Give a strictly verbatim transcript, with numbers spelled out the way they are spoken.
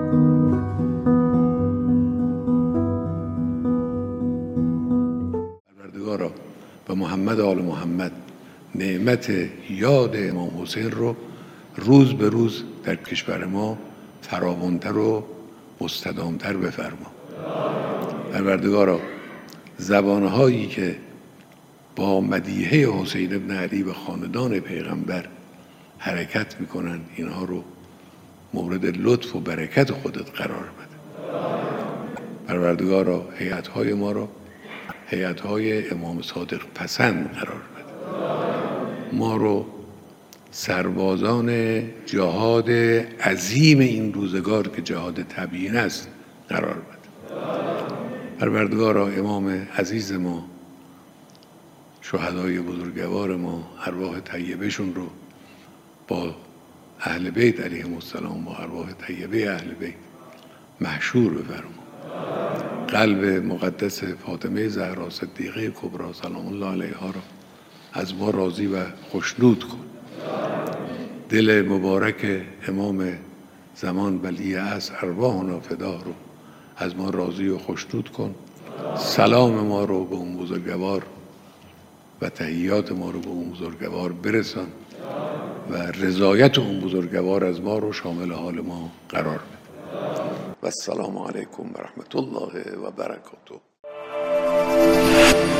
پروردگارا و محمد آل محمد نعمت یاد امام حسین رو روز به روز در کشور ما فراوان‌تر و مستدام‌تر بفرما. پروردگارا زبانهایی که با مدیحه حسین ابن علی و خاندان پیغمبر حرکت میکنن اینها رو مورد لطف و برکت خودت قرار بده. پروردگارا هیئت‌های ما رو هیئت‌های امام صادق پسند قرار بده. ما رو سربازان جهاد عظیم این روزگار که جهاد تبیین است قرار بده. پروردگارا امام عزیز ما، شهدای بزرگوار ما، ارواح طیبهشون رو با اهل بیت علیهم السلام، با ارواح طیبه اهل بیت محشور بفرما. قلب مقدس فاطمه زهرا صدیقه کبری سلام الله علیها را از ما راضی و خوشنود کن. دل مبارک امام زمان ولی عصر ارواحنا فدا رو از ما راضی و خوشنود کن. سلام ما رو به اون بزرگوار و تحیات ما رو به اون بزرگوار برسان و رضایت اون بزرگوار از ما رو شامل حال ما قرار بده. و السلام علیکم و رحمت الله و برکاته.